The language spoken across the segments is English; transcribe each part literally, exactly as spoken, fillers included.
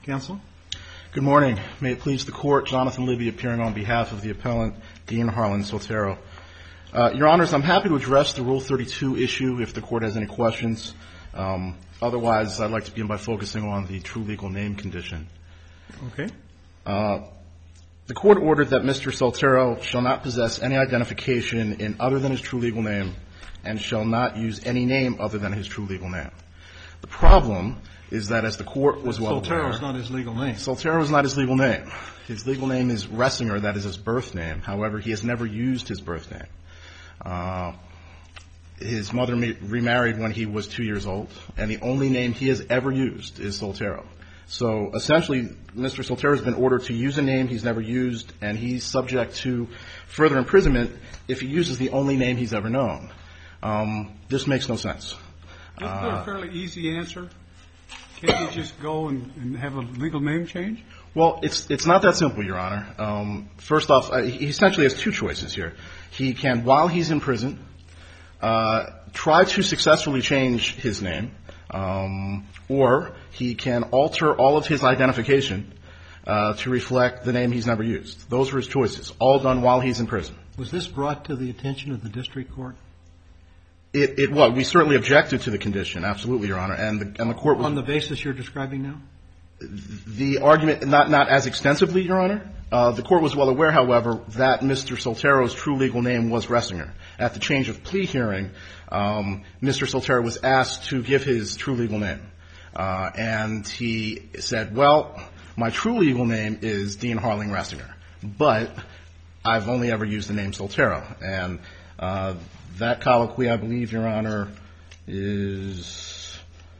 Counsel. Good morning. May it please the Court, Jonathan Libby appearing on behalf of the appellant, Dean Harlan Soltero. Uh, Your Honors, I'm happy to address the Rule thirty-two issue if the Court has any questions. Um, otherwise, I'd like to begin by focusing on the true legal name condition. Okay. Uh, the Court ordered that Mister Soltero shall not possess any identification in other than his true legal name and shall not use any name other than his true legal name. The problem is that, as the Court was well aware, Soltero is not his legal name. Soltero is not his legal name. His legal name is Ressinger. That is his birth name. However, he has never used his birth name. Uh, his mother remarried when he was two years old, and the only name he has ever used is Soltero. So, essentially, Mister Soltero has been ordered to use a name he's never used, and he's subject to further imprisonment if he uses the only name he's ever known. Um, this makes no sense. Isn't there a fairly easy answer? Can't you just go and, and have a legal name change? Well, it's it's not that simple, Your Honor. Um, first off, uh, he essentially has two choices here. He can, while he's in prison, uh, try to successfully change his name, um, or he can alter all of his identification uh, to reflect the name he's never used. Those are his choices, all done while he's in prison. Was this brought to the attention of the district court? It, it was. We certainly objected to the condition, absolutely, Your Honor, and the, and the court was... On the basis you're describing now? The argument, not, not as extensively, Your Honor. Uh, the court was well aware, however, that Mister Soltero's true legal name was Ressinger. At the change of plea hearing, um, Mister Soltero was asked to give his true legal name. Uh, and he said, well, my true legal name is Dean Harlan Ressinger, but I've only ever used the name Soltero. And uh, that colloquy, I believe, Your Honor, is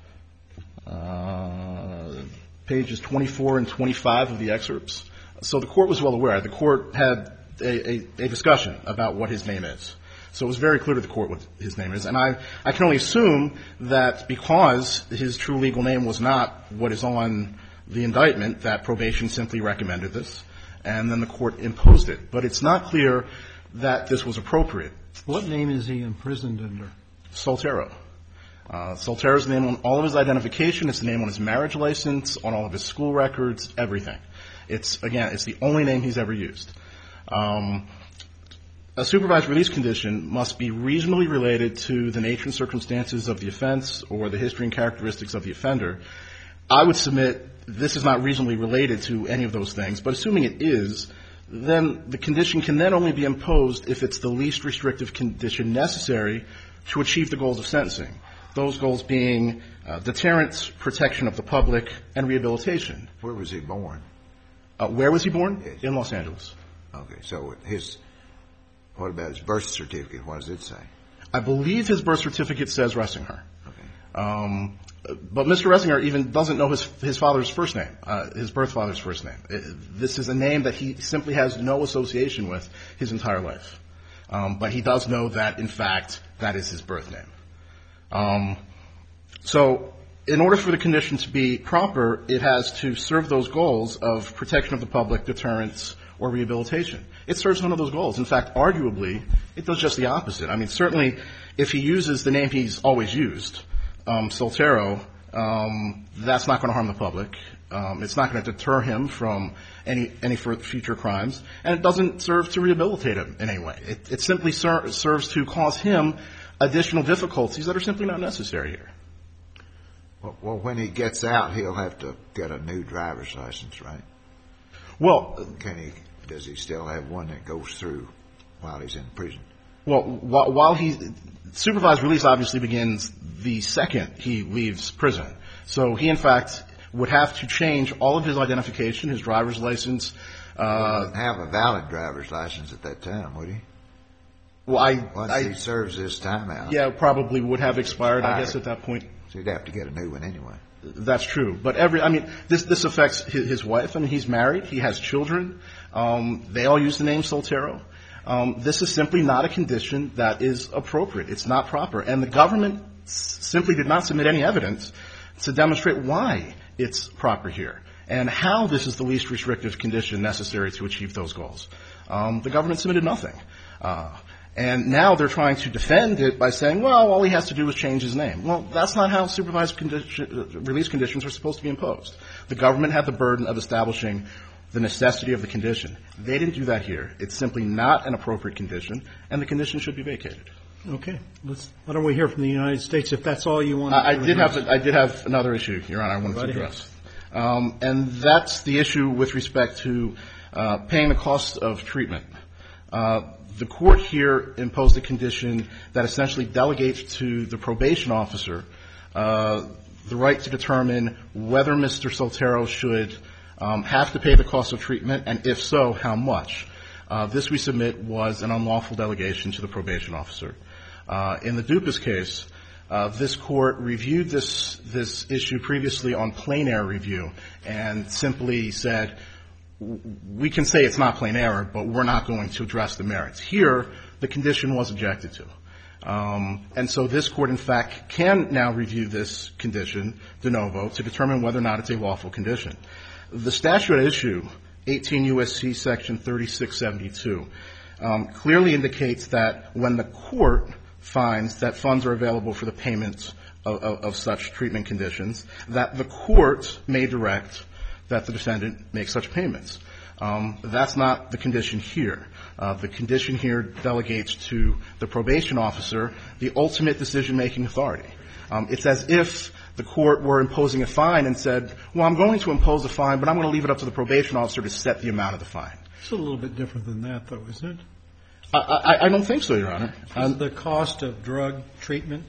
uh, pages twenty-four and twenty-five of the excerpts. So the court was well aware. The court had a, a, a discussion about what his name is. So it was very clear to the court what his name is. And I, I can only assume that because his true legal name was not what is on the indictment, that probation simply recommended this, and then the court imposed it. But it's not clear that this was appropriate. What name is he imprisoned under? Soltero. Uh, Soltero's name on all of his identification. It's the name on his marriage license, on all of his school records, everything. It's, again, it's the only name he's ever used. Um, a supervised release condition must be reasonably related to the nature and circumstances of the offense or the history and characteristics of the offender. I would submit this is not reasonably related to any of those things, but assuming it is, then the condition can then only be imposed if it's the least restrictive condition necessary to achieve the goals of sentencing. Those goals being uh, deterrence, protection of the public, and rehabilitation. Where was he born? Uh, where was he born? Yes. In Los Angeles. Okay, so his, what about his birth certificate? What does it say? I believe his birth certificate says Ressinger. Okay. Um, but Mister Ressinger even doesn't know his his father's first name, uh, his birth father's first name. It, this is a name that he simply has no association with his entire life. Um, but he does know that, in fact, that is his birth name. Um, so in order for the condition to be proper, it has to serve those goals of protection of the public, deterrence, or rehabilitation. It serves none of those goals. In fact, arguably, it does just the opposite. I mean, certainly, if he uses the name he's always used, um, Soltero, um, that's not going to harm the public. Um, it's not going to deter him from any any future crimes, and it doesn't serve to rehabilitate him in any way. It, it simply ser- serves to cause him additional difficulties that are simply not necessary here. Well, well, when he gets out, he'll have to get a new driver's license, right? Well, can he? Does he still have one that goes through while he's in prison? Well, while, while he supervised release obviously begins the second he leaves prison. So he, in fact, would have to change all of his identification, his driver's license. Uh, he wouldn't have a valid driver's license at that time, would he? Well, I, Once I, he serves his time out. Yeah, probably would have expired, I guess, at that point. So he'd have to get a new one anyway. That's true. But every, I mean, this, this affects his, his wife. I mean, he's married. He has children. Um, they all use the name Soltero. Um, this is simply not a condition that is appropriate. It's not proper. And the government s- simply did not submit any evidence to demonstrate why it's proper here and how this is the least restrictive condition necessary to achieve those goals. Um, the government submitted nothing. Uh, And now they're trying to defend it by saying, well, all he has to do is change his name. Well, that's not how supervised condition, release conditions are supposed to be imposed. The government had the burden of establishing the necessity of the condition. They didn't do that here. It's simply not an appropriate condition, and the condition should be vacated. Okay. Let's, why don't we hear from the United States if that's all you want to I, I do did have I did have another issue, Your Honor, I wanted Right to ahead. address. Um, and that's the issue with respect to uh, paying the cost of treatment. Uh, the court here imposed a condition that essentially delegates to the probation officer uh, the right to determine whether Mister Soltero should um, have to pay the cost of treatment, and if so, how much. Uh, this, we submit, was an unlawful delegation to the probation officer. Uh, in the Dupas case, uh, this court reviewed this this issue previously on plain error review and simply said, we can say it's not plain error, but we're not going to address the merits. Here, the condition was objected to. Um, and so this court, in fact, can now review this condition de novo to determine whether or not it's a lawful condition. The statute at issue, eighteen U S C section thirty-six seventy-two, um, clearly indicates that when the court finds that funds are available for the payment of, of, of such treatment conditions, that the court may direct that the defendant make such payments. Um, that's not the condition here. Uh, the condition here delegates to the probation officer the ultimate decision-making authority. Um, it's as if the court were imposing a fine and said, well, I'm going to impose a fine, but I'm going to leave it up to the probation officer to set the amount of the fine. It's a little bit different than that, though, isn't it? I, I, I don't think so, Your Honor. Is the cost of drug treatment?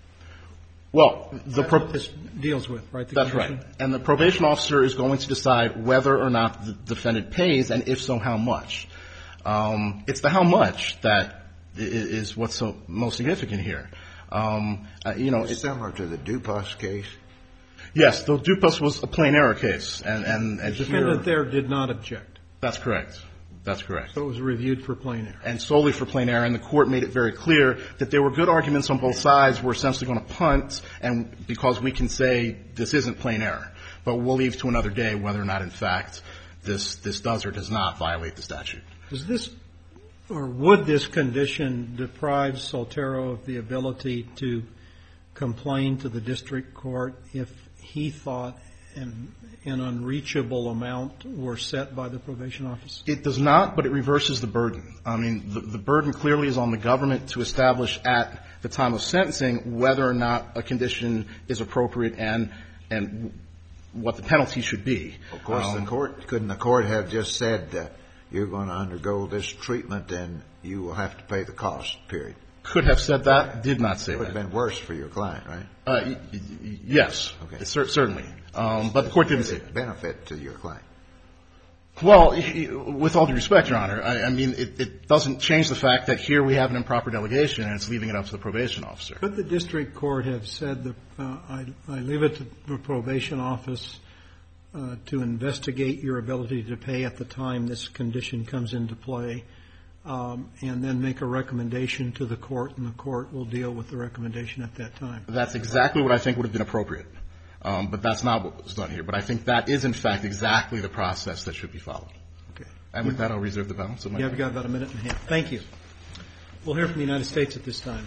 Well, the That's pro- what this deals with, right? The That's condition? right. And the probation officer is going to decide whether or not the defendant pays, and if so, how much. Um, it's the how much that is what's so most significant here. Um, uh, you know, It's similar to the Dupas case. Yes, the Dupas was a plain error case, and and, and The here, defendant there did not object, that's correct. That's correct. so it was reviewed for plain error. And solely for plain error, and the court made it very clear that there were good arguments on both sides. We're essentially going to punt, and because we can say this isn't plain error, but we'll leave to another day whether or not, in fact, this this does or does not violate the statute. Does this, or would this condition deprive Soltero of the ability to complain to the district court if he thought an, an unreachable amount were set by the probation office? It does not, but it reverses the burden. I mean, the, the burden clearly is on the government to establish at the time of sentencing whether or not a condition is appropriate and and what the penalty should be. Of course, Um, the court, couldn't the court have just said that you're going to undergo this treatment and you will have to pay the cost, period? Could have said that, did not say It would have that. been worse for your client, right? Uh, y- y- yes, Okay. cer- certainly. Um, but the court didn't say that. Benefit to your client. Well, y- y- with all due respect, Your Honor, I, I mean, it, it doesn't change the fact that here we have an improper delegation and it's leaving it up to the probation officer. Could the district court have said that uh, I, I leave it to the probation office uh, to investigate your ability to pay at the time this condition comes into play, um, and then make a recommendation to the court, and the court will deal with the recommendation at that time? That's exactly what I think would have been appropriate. Um, but that's not what was done here. But I think that is, in fact, exactly the process that should be followed. Okay. And with that, I'll reserve the balance of my Yeah, time. we've got about a minute and a half. Thank you. We'll hear from the United States at this time.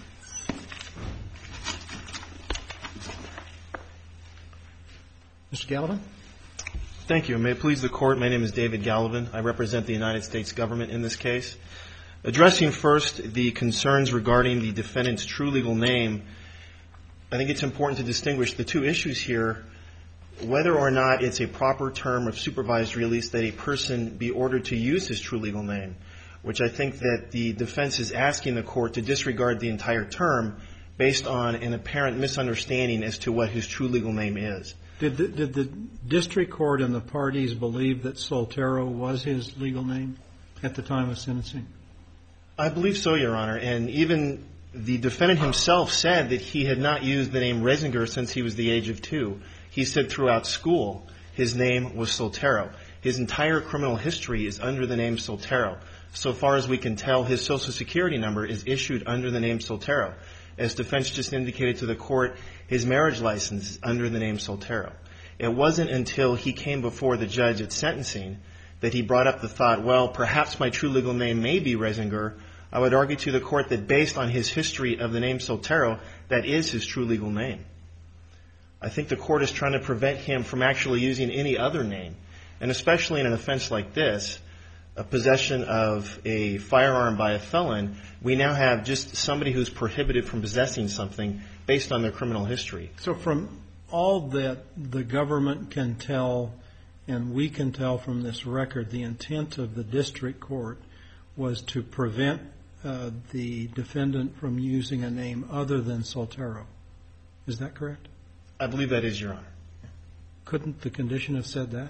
Mister Gallivan? Thank you. May it please the Court, my name is David Gallivan. I represent the United States government in this case. Addressing first the concerns regarding the defendant's true legal name, I think it's important to distinguish the two issues here, whether or not it's a proper term of supervised release that a person be ordered to use his true legal name, which I think that the defense is asking the court to disregard the entire term based on an apparent misunderstanding as to what his true legal name is. Did the, did the district court and the parties believe that Soltero was his legal name at the time of sentencing? I believe so, Your Honor. And even the defendant himself said that he had not used the name Resinger since he was the age of two. He said throughout school his name was Soltero. His entire criminal history is under the name Soltero. So far as we can tell, his Social Security number is issued under the name Soltero. As defense just indicated to the court, his marriage license is under the name Soltero. It wasn't until he came before the judge at sentencing that he brought up the thought, well, perhaps my true legal name may be Resinger, I would argue to the court that based on his history of the name Soltero, that is his true legal name. I think the court is trying to prevent him from actually using any other name. And especially in an offense like this, a possession of a firearm by a felon, we now have just somebody who's prohibited from possessing something based on their criminal history. So from all that the government can tell, and we can tell from this record, the intent of the district court was to prevent uh, the defendant from using a name other than Soltero. Is that correct? I believe that is, Your Honor. Couldn't the condition have said that?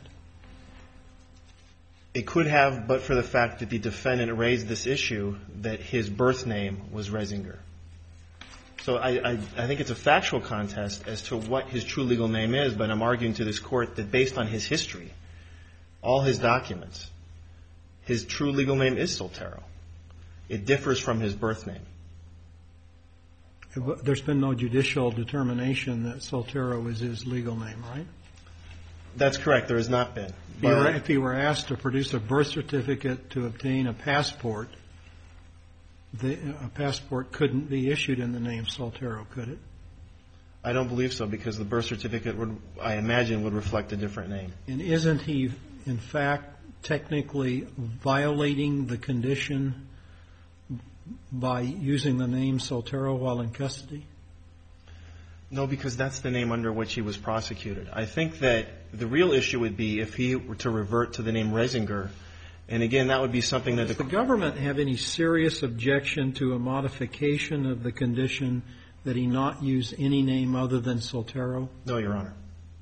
It could have, but for the fact that the defendant raised this issue that his birth name was Resinger. So I, I, I think it's a factual contest as to what his true legal name is, but I'm arguing to this court that based on his history, all his documents, his true legal name is Soltero. It differs from his birth name. There's been no judicial determination that Soltero is his legal name, right? That's correct. There has not been. If you, were, if you were asked to produce a birth certificate to obtain a passport, the, a passport couldn't be issued in the name Soltero, could it? I don't believe so, because the birth certificate would, I imagine, would reflect a different name. And isn't he, in fact, technically violating the condition by using the name Soltero while in custody? No, because that's the name under which he was prosecuted. I think that the real issue would be if he were to revert to the name Resinger. And again, that would be something that... Does the government have any serious objection to a modification of the condition that he not use any name other than Soltero? No, Your Honor.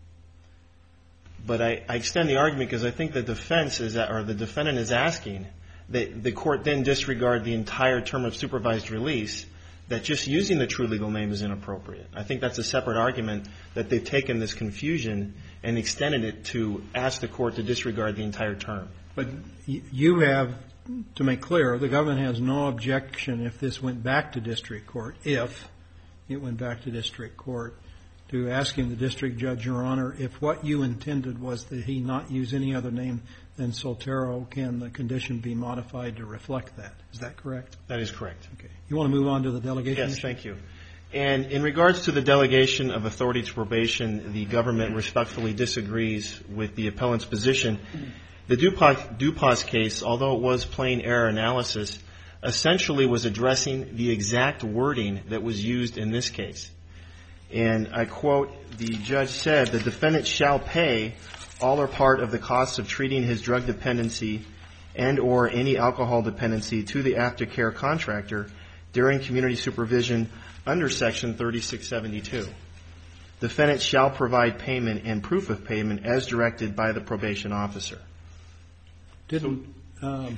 But I, I extend the argument because I think the defense is, or the defendant is asking that the court then disregard the entire term of supervised release, that just using the true legal name is inappropriate. I think that's a separate argument, that they've taken this confusion and extended it to ask the court to disregard the entire term. But you have, to make clear, the government has no objection if this went back to district court, if it went back to district court, to asking the district judge, Your Honor, if what you intended was that he not use any other name than Soltero, can the condition be modified to reflect that? Is that correct? That is correct. Okay. You want to move on to the delegation? Yes, thank you. And in regards to the delegation of authority to probation, the government respectfully disagrees with the appellant's position. The Dupas, Dupas case, although it was plain error analysis, essentially was addressing the exact wording that was used in this case. And I quote, the judge said, the defendant shall pay all or part of the costs of treating his drug dependency and or any alcohol dependency to the aftercare contractor during community supervision under Section thirty-six seventy-two. Defendant shall provide payment and proof of payment as directed by the probation officer. Didn't, um,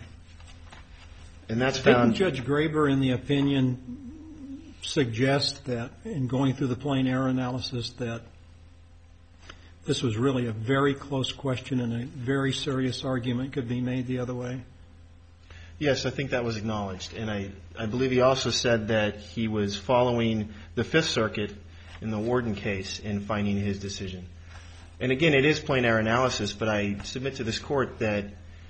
and that's didn't found, Judge Graber, in the opinion, suggest that in going through the plain error analysis that this was really a very close question and a very serious argument could be made the other way? Yes, I think that was acknowledged. And I, I believe he also said that he was following the Fifth Circuit in the Warden case in finding his decision. And again, it is plain error analysis, but I submit to this court that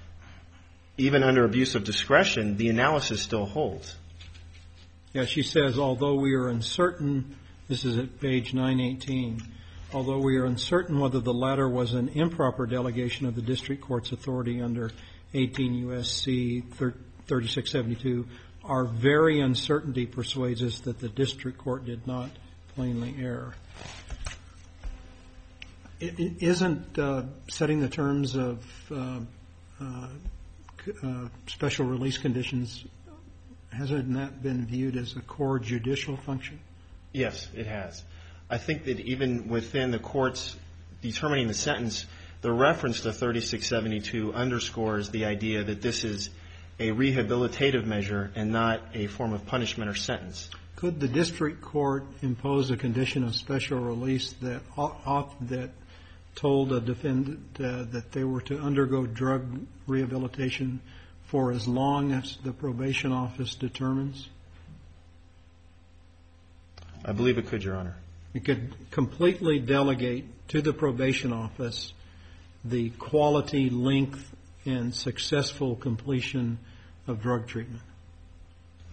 even under abuse of discretion, the analysis still holds. Yeah, she says, although we are uncertain, this is at page nine eighteen, although we are uncertain whether the latter was an improper delegation of the district court's authority under eighteen U S C thirty-six seventy-two, our very uncertainty persuades us that the district court did not plainly err. It, it isn't uh, setting the terms of uh, uh, uh, special release conditions, hasn't that been viewed as a core judicial function? Yes, it has. I think that even within the courts determining the sentence, the reference to thirty-six seventy-two underscores the idea that this is a rehabilitative measure and not a form of punishment or sentence. Could the district court impose a condition of special release that that told a defendant uh, that they were to undergo drug rehabilitation for as long as the probation office determines? I believe it could, Your Honor. It could completely delegate to the probation office the quality, length, and successful completion of drug treatment.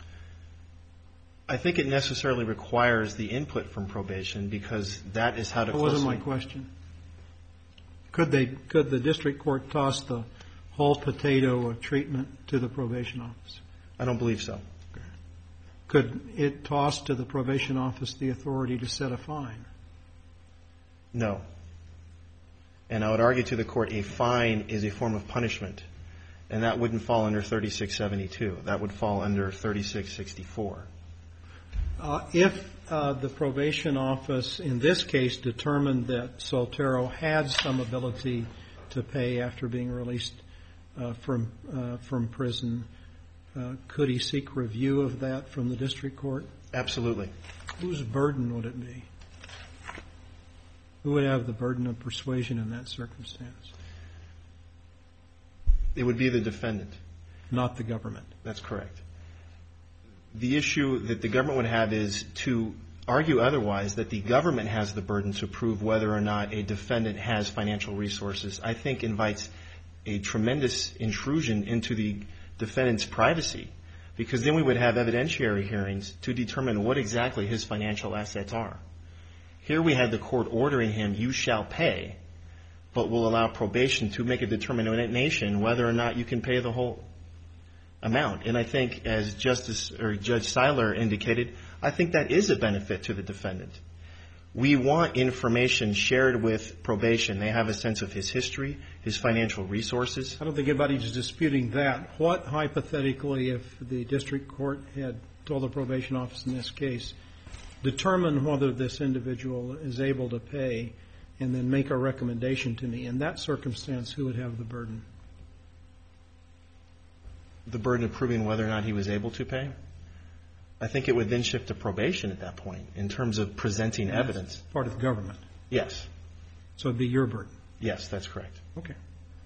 I think it necessarily requires the input from probation because that is how to That wasn't my closely- question. Could they, could the district court toss the whole potato of treatment to the probation office? I don't believe so. Could it toss to the probation office the authority to set a fine? No. And I would argue to the court a fine is a form of punishment, and that wouldn't fall under thirty-six seventy-two. That would fall under thirty-six sixty-four. Uh, if uh, the probation office, in this case, determined that Soltero had some ability to pay after being released uh, from uh, from prison, uh, could he seek review of that from the district court? Absolutely. Whose burden would it be? Who would have the burden of persuasion in that circumstance? It would be the defendant. Not the government. That's correct. The issue that the government would have is to argue otherwise, that the government has the burden to prove whether or not a defendant has financial resources, I think invites a tremendous intrusion into the defendant's privacy, because then we would have evidentiary hearings to determine what exactly his financial assets are. Here we had the court ordering him, you shall pay, but will allow probation to make a determination whether or not you can pay the whole amount. And I think, as Justice or Judge Seiler indicated, I think that is a benefit to the defendant. We want information shared with probation. They have a sense of his history, his financial resources. I don't think anybody's disputing that. What, hypothetically, if the district court had told the probation office in this case, determine whether this individual is able to pay and then make a recommendation to me? In that circumstance, who would have the burden? The burden of proving whether or not he was able to pay? I think it would then shift to probation at that point in terms of presenting That's evidence. Part of the government. Yes. So it'd be your burden. Yes, that's correct. Okay.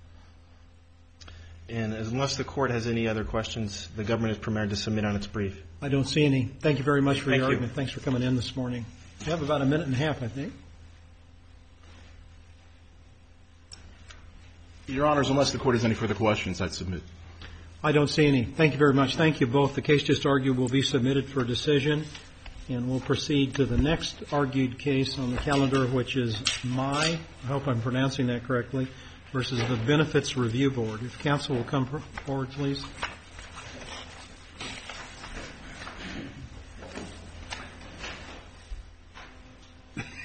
And unless the court has any other questions, the government is prepared to submit on its brief. I don't see any. Thank you very much for Thank your you. argument. Thanks for coming in this morning. You have about a minute and a half, I think. Your Honors, unless the court has any further questions, I'd submit. I don't see any. Thank you very much. Thank you both. The case just argued will be submitted for decision, and we'll proceed to the next argued case on the calendar, which is Mai, I hope I'm pronouncing that correctly, versus the Benefits Review Board. If counsel will come forward, please.